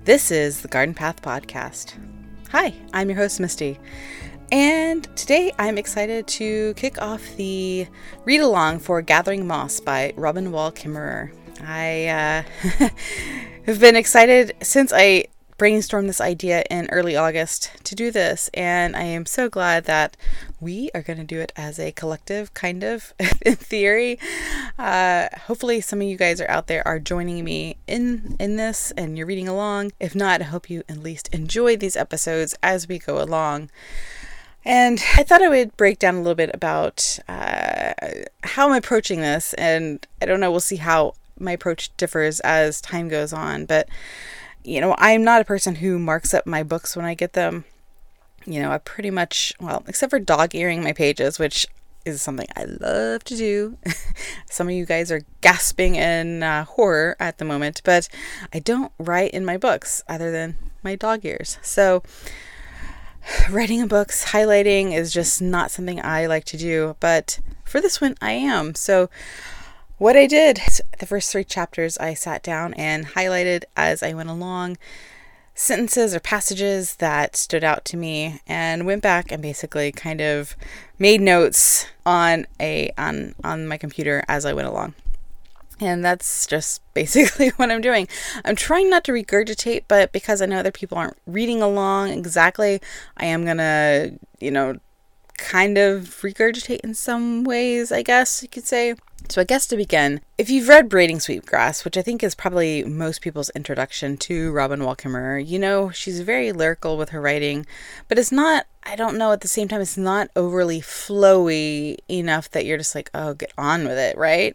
This is the Garden Path Podcast. Hi, I'm your host, Misty, and today I'm excited to kick off the read-along for Gathering Moss by Robin Wall Kimmerer. I have been excited since I brainstormed this idea in early August to do this, and I am so glad that we are going to do it as a collective, kind of, in theory. Hopefully some of you guys are out there are joining me in this and you're reading along. If not, I hope you at least enjoy these episodes as we go along. And I thought I would break down a little bit about how I'm approaching this, and I don't know, we'll see how my approach differs as time goes on, but you know, I'm not a person who marks up my books when I get them. You know, I pretty much, well, except for dog-earing my pages, which is something I love to do. Some of you guys are gasping in horror at the moment, but I don't write in my books other than my dog ears. So writing in books, highlighting is just not something I like to do, but for this one I am. So what I did, the first 3 chapters I sat down and highlighted as I went along sentences or passages that stood out to me, and went back and basically kind of made notes on my computer as I went along. And that's just basically what I'm doing. I'm trying not to regurgitate, but because I know other people aren't reading along exactly, I am gonna, kind of regurgitate in some ways, I guess you could say. So I guess to begin, if you've read Braiding Sweetgrass, which I think is probably most people's introduction to Robin Wall Kimmerer, you know she's very lyrical with her writing, but it's not, I don't know, at the same time, it's not overly flowy enough that you're just like, oh, get on with it, right?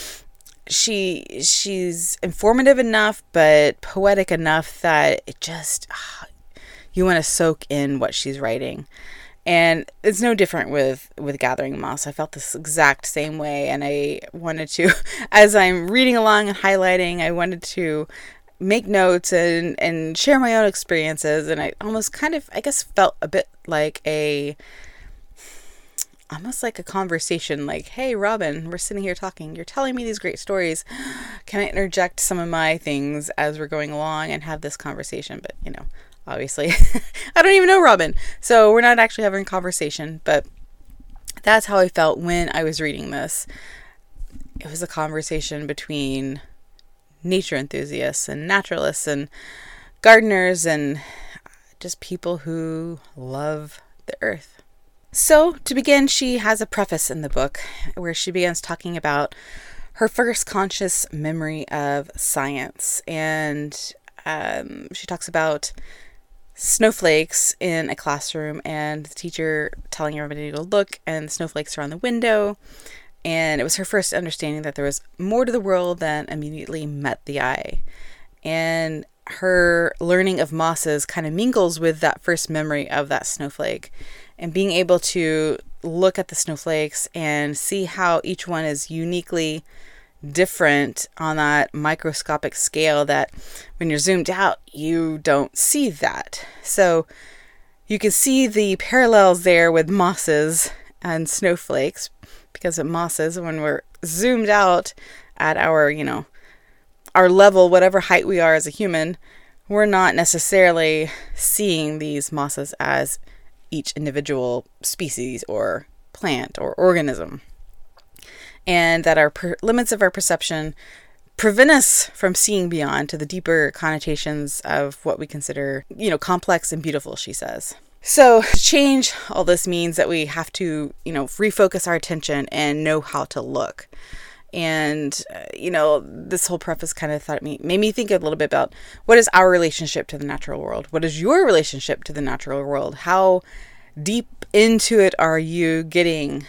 She's informative enough, but poetic enough that it just, you want to soak in what she's writing. And it's no different with Gathering Moss. I felt this exact same way, and I wanted to, as I'm reading along and highlighting, I wanted to make notes and share my own experiences, and I almost kind of, I guess, felt a bit like almost like a conversation, like, hey, Robin, we're sitting here talking, you're telling me these great stories, can I interject some of my things as we're going along and have this conversation? But, obviously, I don't even know Robin, so we're not actually having a conversation, but that's how I felt when I was reading this. It was a conversation between nature enthusiasts and naturalists and gardeners and just people who love the earth. So, to begin, she has a preface in the book where she begins talking about her first conscious memory of science, and she talks about snowflakes in a classroom and the teacher telling everybody to go look, and the snowflakes are on the window, and it was her first understanding that there was more to the world than immediately met the eye. And her learning of mosses kind of mingles with that first memory of that snowflake, and being able to look at the snowflakes and see how each one is uniquely different on that microscopic scale that when you're zoomed out, you don't see that. So you can see the parallels there with mosses and snowflakes, because of mosses, when we're zoomed out at our, our level, whatever height we are as a human, we're not necessarily seeing these mosses as each individual species or plant or organism. And that our limits of our perception prevent us from seeing beyond to the deeper connotations of what we consider, complex and beautiful, she says. So to change all this means that we have to, refocus our attention and know how to look. And, this whole preface kind of made me think a little bit about what is our relationship to the natural world? What is your relationship to the natural world? How deep into it are you getting?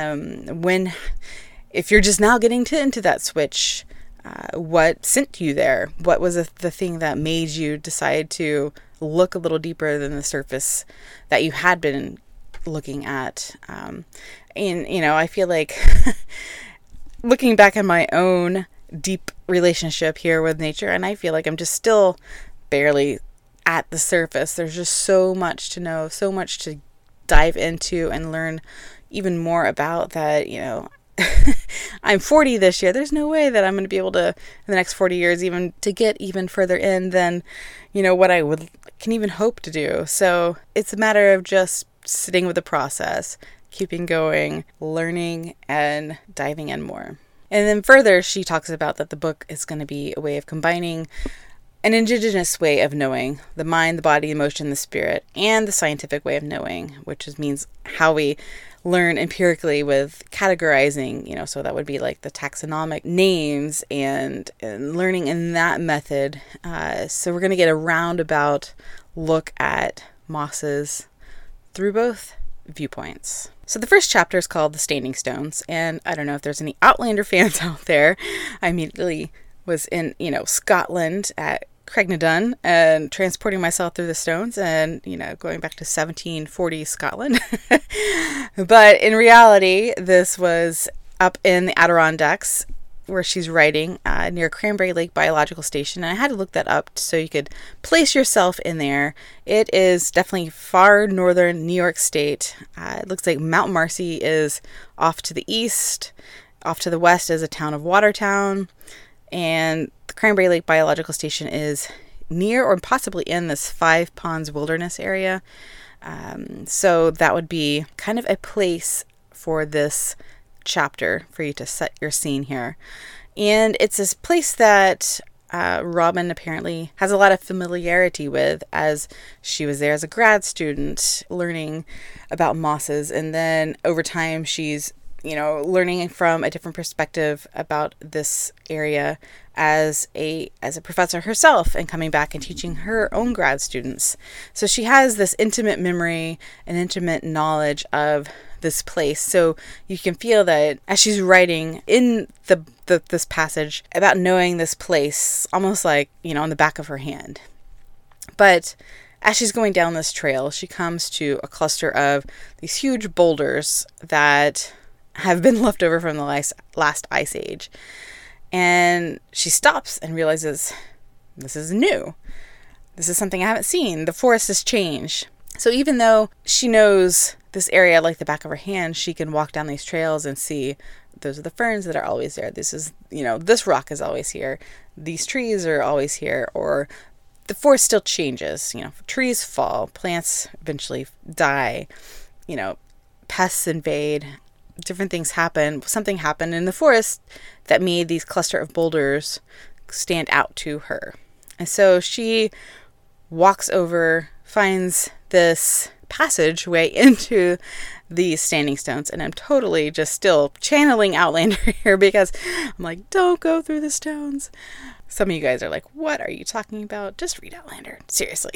If you're just now getting into that switch, what sent you there? What was the thing that made you decide to look a little deeper than the surface that you had been looking at? And, I feel like looking back at my own deep relationship here with nature, and I feel like I'm just still barely at the surface. There's just so much to know, so much to dive into and learn even more about that, I'm 40 this year. There's no way that I'm going to be able to, in the next 40 years, even to get even further in than, what I can even hope to do. So it's a matter of just sitting with the process, keeping going, learning, and diving in more. And then further, she talks about that the book is going to be a way of combining an indigenous way of knowing the mind, the body, emotion, the spirit, and the scientific way of knowing, which means how we learn empirically with categorizing, so that would be like the taxonomic names and learning in that method. So we're going to get a roundabout look at mosses through both viewpoints. So the first chapter is called The Standing Stones, and I don't know if there's any Outlander fans out there. I immediately was in, Scotland at Craignadoon and transporting myself through the stones and, going back to 1740 Scotland. But in reality, this was up in the Adirondacks where she's writing near Cranberry Lake Biological Station. And I had to look that up so you could place yourself in there. It is definitely far northern New York State. It looks like Mount Marcy is off to the east. Off to the west is a town of Watertown. And the Cranberry Lake Biological Station is near or possibly in this Five Ponds Wilderness area. So that would be kind of a place for this chapter for you to set your scene here. And it's this place that Robin apparently has a lot of familiarity with, as she was there as a grad student learning about mosses. And then over time she's learning from a different perspective about this area as a professor herself and coming back and teaching her own grad students. So she has this intimate memory and intimate knowledge of this place. So you can feel that as she's writing in this passage about knowing this place, almost like, on the back of her hand. But as she's going down this trail, she comes to a cluster of these huge boulders that have been left over from the last ice age. And she stops and realizes this is new. This is something I haven't seen. The forest has changed. So even though she knows this area like the back of her hand, she can walk down these trails and see those are the ferns that are always there. This is, this rock is always here. These trees are always here. Or the forest still changes. Trees fall, plants eventually die, pests invade. Different things happen. Something happened in the forest that made these cluster of boulders stand out to her. And so she walks over, finds this passageway into these standing stones. And I'm totally just still channeling Outlander here because I'm like, don't go through the stones. Some of you guys are like, what are you talking about? Just read Outlander. Seriously.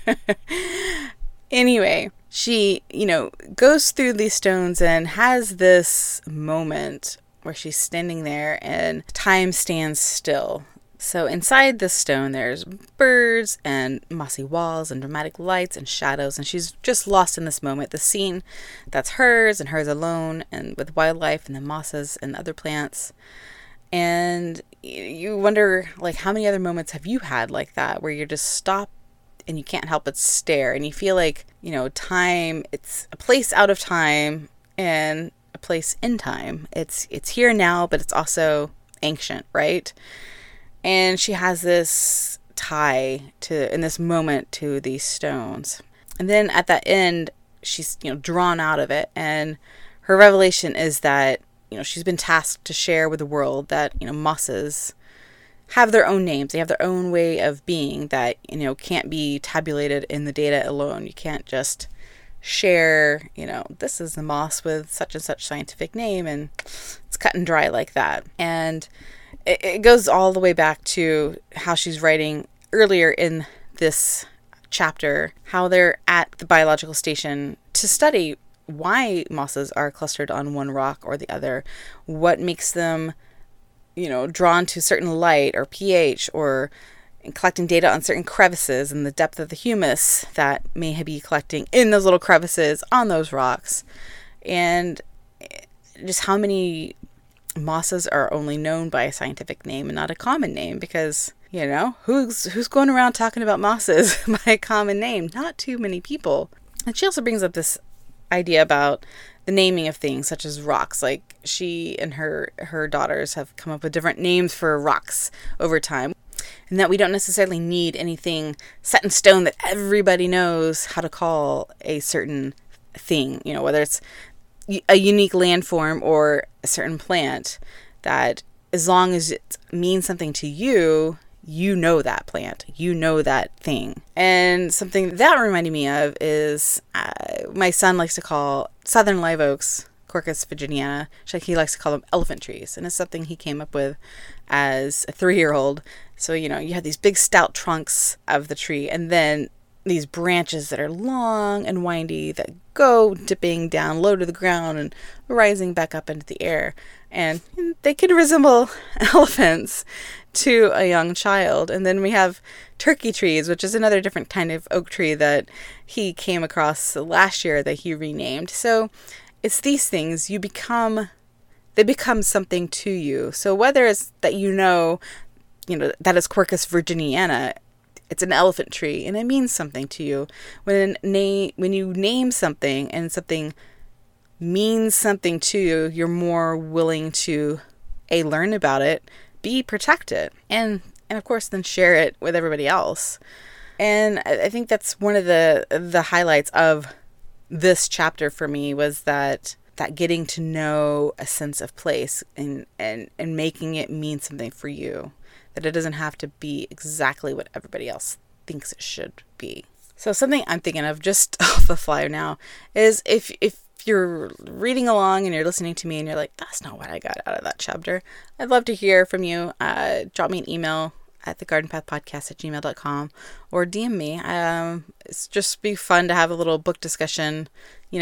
Anyway, she, goes through these stones and has this moment where she's standing there and time stands still. So inside this stone, there's birds and mossy walls and dramatic lights and shadows. And she's just lost in this moment. The scene that's hers and hers alone, and with wildlife and the mosses and other plants. And you wonder, how many other moments have you had like that where you're just stopped and you can't help but stare, and you feel like, time, it's a place out of time and a place in time. It's here now, but it's also ancient, right? And she has this tie in this moment to these stones. And then at that end, she's, drawn out of it, and her revelation is that, she's been tasked to share with the world that, mosses have their own names. They have their own way of being that, can't be tabulated in the data alone. You can't just share, this is the moss with such and such scientific name, and it's cut and dry like that. And it goes all the way back to how she's writing earlier in this chapter, how they're at the biological station to study why mosses are clustered on one rock or the other, what makes them drawn to certain light or pH, or collecting data on certain crevices and the depth of the humus that may be collecting in those little crevices on those rocks. And just how many mosses are only known by a scientific name and not a common name, because, who's going around talking about mosses by a common name? Not too many people. And she also brings up this idea about the naming of things, such as rocks. Like she and her daughters have come up with different names for rocks over time. And that we don't necessarily need anything set in stone that everybody knows how to call a certain thing, whether it's a unique landform or a certain plant, that as long as it means something to you, you know that plant, you know that thing. And something that reminded me of is my son likes to call southern live oaks, Quercus virginiana, he likes to call them elephant trees. And it's something he came up with as a 3-year-old. So, you have these big stout trunks of the tree, and then these branches that are long and windy that go dipping down low to the ground and rising back up into the air. And they can resemble elephants to a young child. And then we have turkey trees, which is another different kind of oak tree that he came across last year that he renamed. So it's these things they become something to you. So whether it's that that is Quercus virginiana, it's an elephant tree, and it means something to you. When you name something and something means something to you, you're more willing to learn about it, protect it, and of course then share it with everybody else. And I think that's one of the highlights of this chapter for me, was that getting to know a sense of place and making it mean something for you. That it doesn't have to be exactly what everybody else thinks it should be. So something I'm thinking of just off the fly now is if you're reading along and you're listening to me and you're like, that's not what I got out of that chapter, I'd love to hear from you. Drop me an email at thegardenpathpodcast@gmail.com or DM me. It's just be fun to have a little book discussion,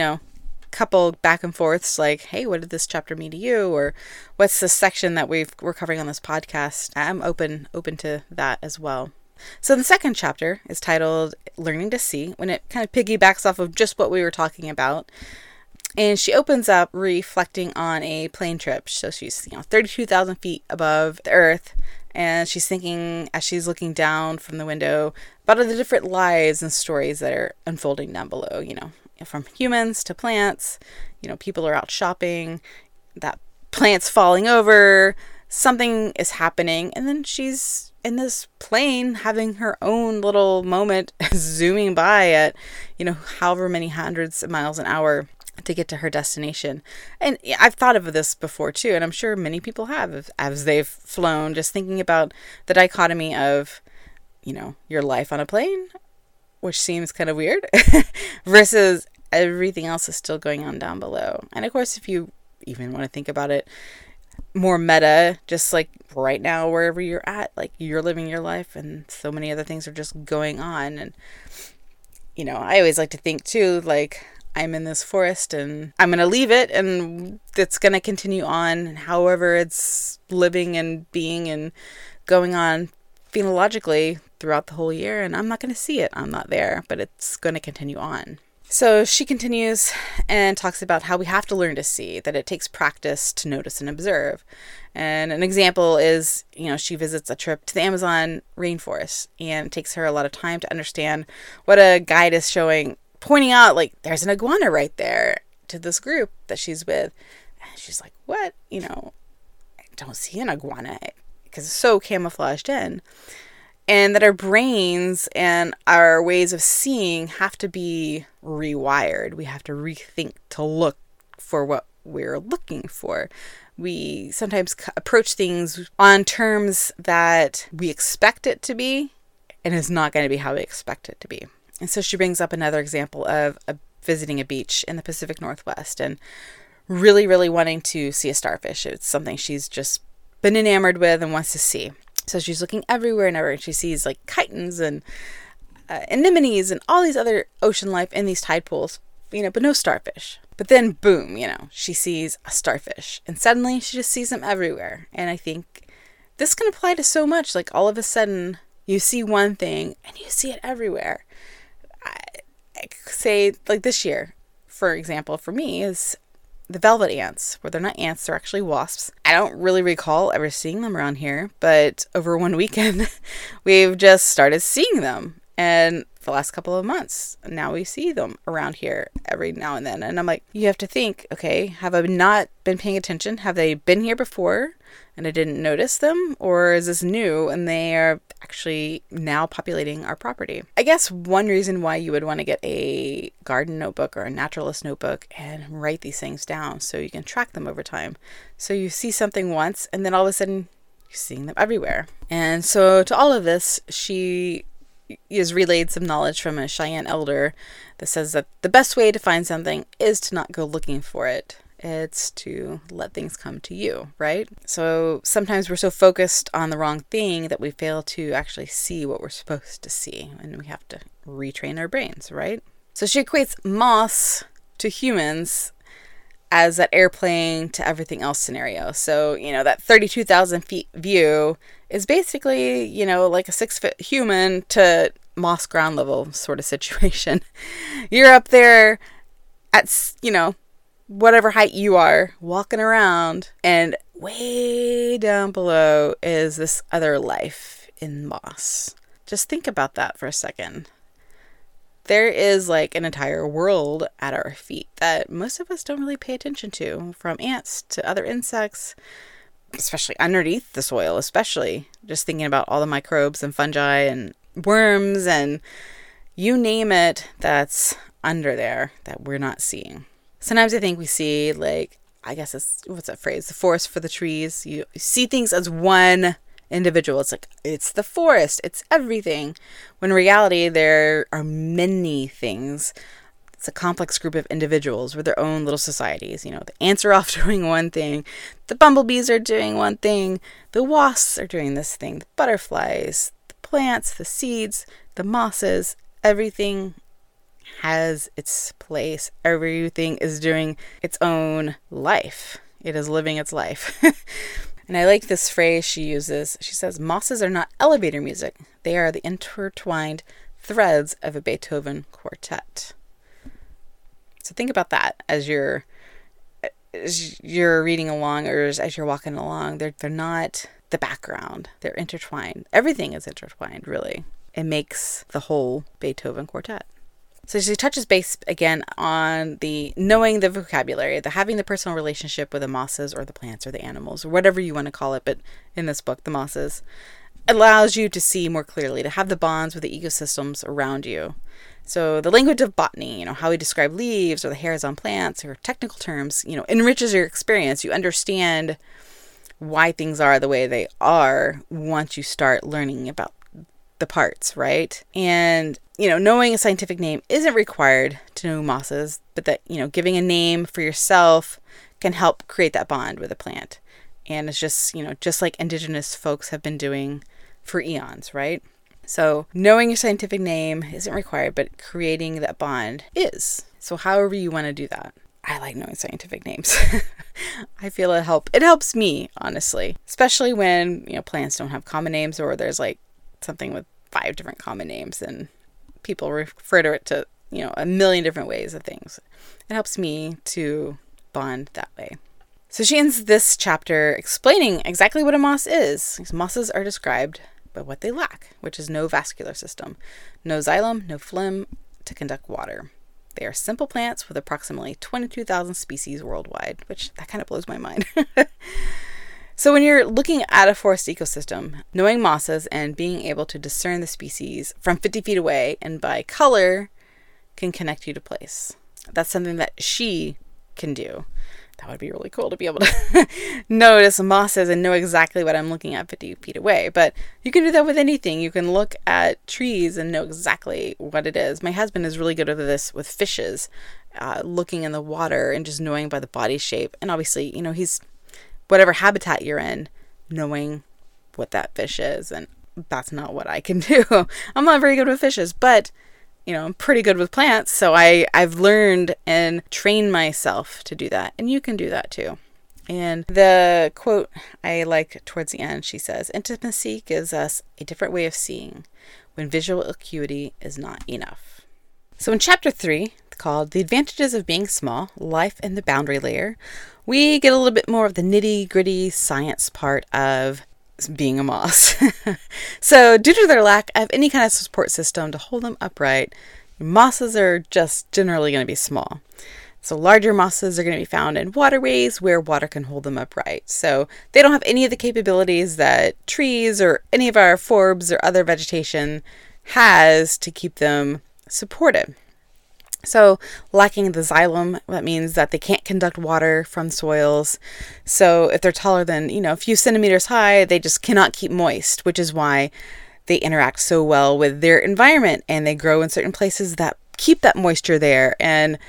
couple back and forths, like, hey, what did this chapter mean to you, or what's the section that we're covering on this podcast? I'm open to that as well. So the second chapter is titled Learning to See, when it kind of piggybacks off of just what we were talking about. And she opens up reflecting on a plane trip. So she's 32,000 feet above the earth, and she's thinking, as she's looking down from the window, about the different lives and stories that are unfolding down below, from humans to plants. People are out shopping, that plant's falling over, something is happening, and then she's in this plane having her own little moment, zooming by at, however many hundreds of miles an hour to get to her destination. And I've thought of this before too, and I'm sure many people have, as they've flown, just thinking about the dichotomy of, your life on a plane, which seems kind of weird, versus everything else is still going on down below. And of course, if you even want to think about it more meta, just like right now, wherever you're at, like you're living your life and so many other things are just going on. And, I always like to think too, like I'm in this forest and I'm going to leave it and it's going to continue on however it's living and being and going on phenologically throughout the whole year, and I'm not going to see it. I'm not there, but it's going to continue on. So she continues and talks about how we have to learn to see, that it takes practice to notice and observe. And an example is, she visits a trip to the Amazon rainforest, and it takes her a lot of time to understand what a guide is pointing out, like, there's an iguana right there, to this group that she's with. And she's like, what? I don't see an iguana, because it's so camouflaged in. And that our brains and our ways of seeing have to be rewired. We have to rethink to look for what we're looking for. We sometimes approach things on terms that we expect it to be, and it's not going to be how we expect it to be. And so she brings up another example of visiting a beach in the Pacific Northwest and really, really wanting to see a starfish. It's something she's just been enamored with and wants to see. So she's looking everywhere and everywhere, and she sees like chitons and anemones and all these other ocean life in these tide pools, but no starfish. But then boom, she sees a starfish, and suddenly she just sees them everywhere. And I think this can apply to so much. Like all of a sudden you see one thing and you see it everywhere. I say like this year, for example, for me is the velvet ants, where they're not ants, they're actually wasps. I don't really recall ever seeing them around here, but over one weekend, we've just started seeing them. And the last couple of months, now we see them around here every now and then. And I'm like, you have to think, okay, have I not been paying attention? Have they been here before and I didn't notice them? Or is this new and they are actually now populating our property? I guess one reason why you would want to get a garden notebook or a naturalist notebook and write these things down so you can track them over time. So you see something once and then all of a sudden you're seeing them everywhere. And so to all of this, she is relayed some knowledge from a Cheyenne elder that says that the best way to find something is to not go looking for it. It's to let things come to you, right? So sometimes we're so focused on the wrong thing that we fail to actually see what we're supposed to see, and we have to retrain our brains, right? So she equates moss to humans as that airplane to everything else scenario. So, that 32,000 feet view is basically, like a 6-foot human to moss ground level sort of situation. You're up there at, whatever height you are, walking around, and way down below is this other life in moss. Just think about that for a second. There is like an entire world at our feet that most of us don't really pay attention to, from ants to other insects, especially underneath the soil, especially just thinking about all the microbes and fungi and worms and you name it that's under there that we're not seeing. Sometimes I think we see what's that phrase? The forest for the trees. You see things as one individual. It's like, it's the forest, it's everything. When in reality, there are many things. It's a complex group of individuals with their own little societies. The ants are off doing one thing. The bumblebees are doing one thing. The wasps are doing this thing. The butterflies, the plants, the seeds, the mosses, everything has its place. Everything is doing its own life. It is living its life. And I like this phrase she uses. She says, mosses are not elevator music. They are the intertwined threads of a Beethoven quartet. So think about that as you're reading along or as you're walking along. They're not the background. They're intertwined. Everything is intertwined, really. It makes the whole Beethoven quartet. So she touches base again on the knowing the vocabulary, the having the personal relationship with the mosses or the plants or the animals or whatever you want to call it. But in this book, the mosses allows you to see more clearly, to have the bonds with the ecosystems around you. So the language of botany, how we describe leaves or the hairs on plants or technical terms, enriches your experience. You understand why things are the way they are once you start learning about the parts, right? And, knowing a scientific name isn't required to know mosses, but that, giving a name for yourself can help create that bond with a plant. And it's just, just like indigenous folks have been doing for eons, right? So knowing your scientific name isn't required, but creating that bond is. So however you want to do that. I like knowing scientific names. I feel it helps me, honestly, especially when, plants don't have common names or there's like something with 5 different common names and people refer to it to, a million different ways of things. It helps me to bond that way. So she ends this chapter explaining exactly what a moss is. These mosses are described by what they lack, which is no vascular system, no xylem, no phloem to conduct water. They are simple plants with approximately 22,000 species worldwide, which that kind of blows my mind. So when you're looking at a forest ecosystem, knowing mosses and being able to discern the species from 50 feet away and by color can connect you to place. That's something that she can do. That would be really cool to be able to notice mosses and know exactly what I'm looking at 50 feet away. But you can do that with anything. You can look at trees and know exactly what it is. My husband is really good at this with fishes, looking in the water and just knowing by the body shape. And obviously, he's whatever habitat you're in, knowing what that fish is. And that's not what I can do. I'm not very good with fishes, but I'm pretty good with plants. So I've learned and trained myself to do that. And you can do that too. And the quote I like towards the end, she says, intimacy gives us a different way of seeing when visual acuity is not enough. So in chapter 3, called The Advantages of Being Small, Life in the Boundary Layer, we get a little bit more of the nitty-gritty science part of being a moss. So due to their lack of any kind of support system to hold them upright, mosses are just generally going to be small. So larger mosses are going to be found in waterways where water can hold them upright. So they don't have any of the capabilities that trees or any of our forbs or other vegetation has to keep them supported. So lacking the xylem, that means that they can't conduct water from soils. So if they're taller than, a few centimeters high, they just cannot keep moist, which is why they interact so well with their environment and they grow in certain places that keep that moisture there. And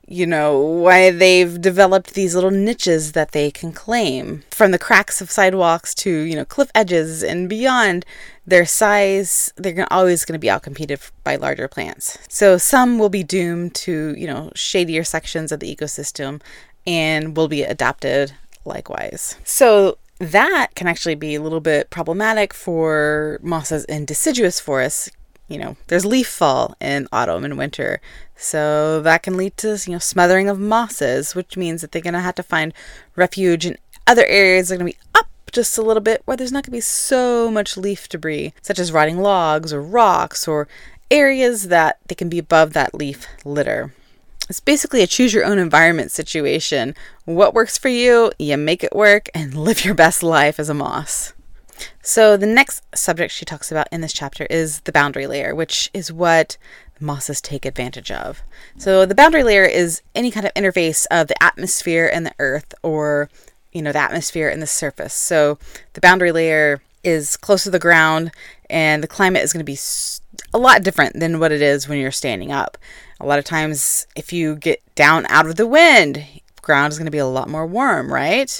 why they've developed these little niches that they can claim. From the cracks of sidewalks to, cliff edges and beyond, their size, they're always going to be outcompeted by larger plants. So some will be doomed to, shadier sections of the ecosystem and will be adapted likewise. So that can actually be a little bit problematic for mosses in deciduous forests. There's leaf fall in autumn and winter. So that can lead to, smothering of mosses, which means that they're going to have to find refuge in other areas that are going to be up just a little bit where there's not going to be so much leaf debris, such as rotting logs or rocks or areas that they can be above that leaf litter. It's basically a choose your own environment situation. What works for you, you make it work and live your best life as a moss. So the next subject she talks about in this chapter is the boundary layer, which is what mosses take advantage of. So the boundary layer is any kind of interface of the atmosphere and the earth, or the atmosphere and the surface. So the boundary layer is close to the ground and the climate is going to be a lot different than what it is when you're standing up. A lot of times if you get down out of the wind, the ground is going to be a lot more warm, right?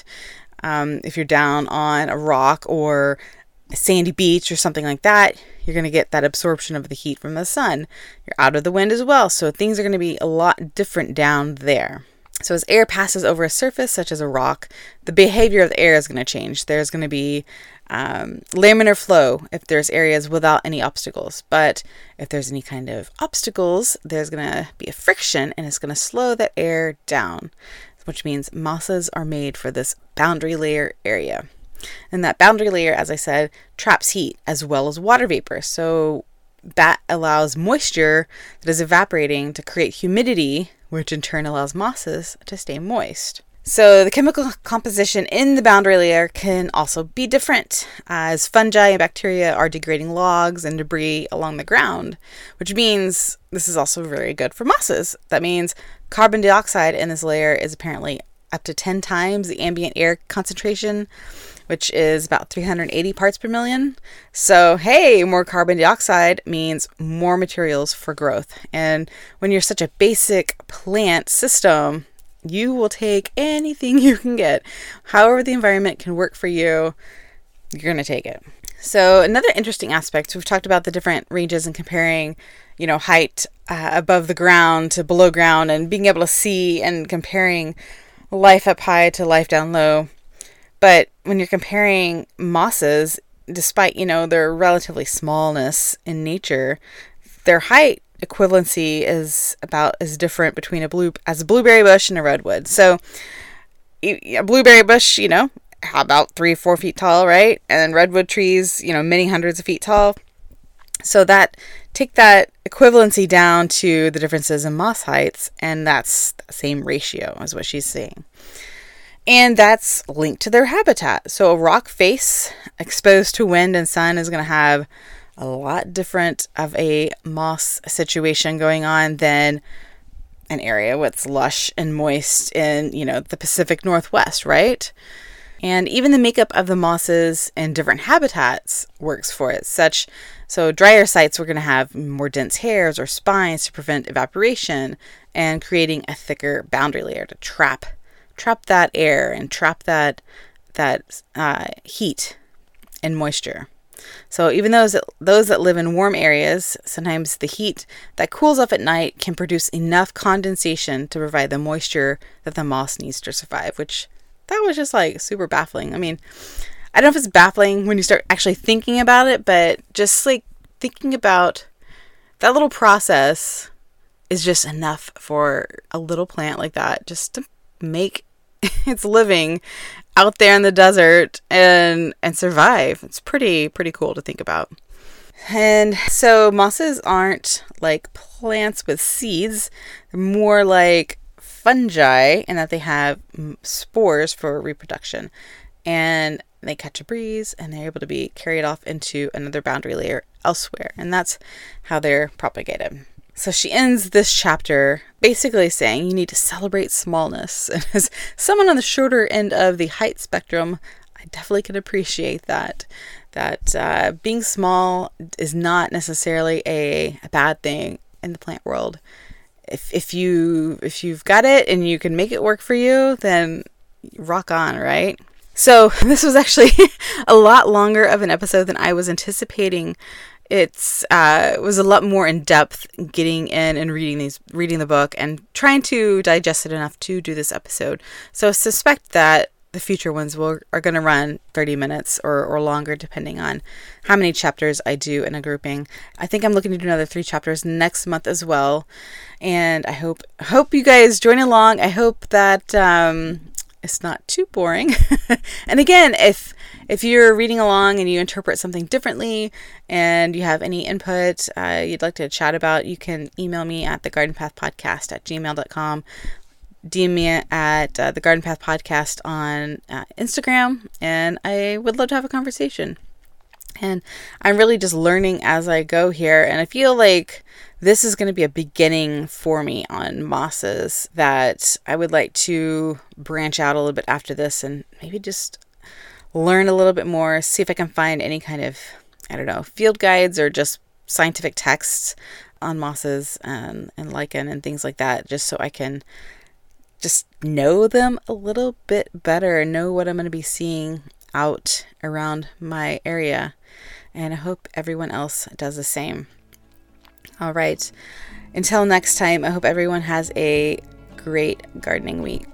If you're down on a rock or a sandy beach or something like that, you're going to get that absorption of the heat from the sun. You're out of the wind as well, so things are going to be a lot different down there. So as air passes over a surface, such as a rock, the behavior of the air is going to change. There's going to be laminar flow if there's areas without any obstacles. But if there's any kind of obstacles, there's going to be a friction and it's going to slow that air down, which means mosses are made for this boundary layer area. And that boundary layer, as I said, traps heat as well as water vapor. So that allows moisture that is evaporating to create humidity, which in turn allows mosses to stay moist. So the chemical composition in the boundary layer can also be different, as fungi and bacteria are degrading logs and debris along the ground, which means this is also very good for mosses. That means carbon dioxide in this layer is apparently up to 10 times the ambient air concentration, which is about 380 parts per million. So, hey, more carbon dioxide means more materials for growth. And when you're such a basic plant system, you will take anything you can get. However the environment can work for you, you're going to take it. So another interesting aspect, we've talked about the different ranges and comparing, height above the ground to below ground and being able to see and comparing life up high to life down low. But when you're comparing mosses, despite, their relatively smallness in nature, their height equivalency is about as different between a blueberry bush and a redwood. So a blueberry bush, about 3-4 feet tall, right? And then redwood trees, many hundreds of feet tall. So take that equivalency down to the differences in moss heights, and that's the same ratio as what she's saying. And that's linked to their habitat. So a rock face exposed to wind and sun is going to have a lot different of a moss situation going on than an area that's lush and moist in, the Pacific Northwest, right? And even the makeup of the mosses in different habitats works for it. So drier sites, we're going to have more dense hairs or spines to prevent evaporation and creating a thicker boundary layer to trap that air and trap that heat and moisture. So even those that live in warm areas, sometimes the heat that cools off at night can produce enough condensation to provide the moisture that the moss needs to survive, which that was just super baffling. I mean, I don't know if it's baffling when you start actually thinking about it, but just thinking about that little process is just enough for a little plant like that just to make its living out there in the desert and survive. It's pretty cool to think about. And so mosses aren't like plants with seeds. They're more like fungi in that they have spores for reproduction. And they catch a breeze and they're able to be carried off into another boundary layer elsewhere. And that's how they're propagated. So she ends this chapter basically saying you need to celebrate smallness. And as someone on the shorter end of the height spectrum, I definitely can appreciate that. That being small is not necessarily a bad thing in the plant world. If you've got it and you can make it work for you, then rock on, right? So this was actually a lot longer of an episode than I was anticipating. It was a lot more in depth getting in and reading the book and trying to digest it enough to do this episode. So I suspect that the future ones are going to run 30 minutes or longer, depending on how many chapters I do in a grouping. I think I'm looking to do another 3 chapters next month as well. And I hope you guys join along. I hope that it's not too boring. And again, if you're reading along and you interpret something differently and you have any input you'd like to chat about, you can email me at thegardenpathpodcast@gmail.com. DM me at the Garden Path Podcast on Instagram, and I would love to have a conversation. And I'm really just learning as I go here, and I feel like this is going to be a beginning for me on mosses that I would like to branch out a little bit after this and maybe just learn a little bit more, see if I can find any kind of, field guides or just scientific texts on mosses and lichen and things like that, just so I can just know them a little bit better, know what I'm going to be seeing out around my area. And I hope everyone else does the same. All right. Until next time, I hope everyone has a great gardening week.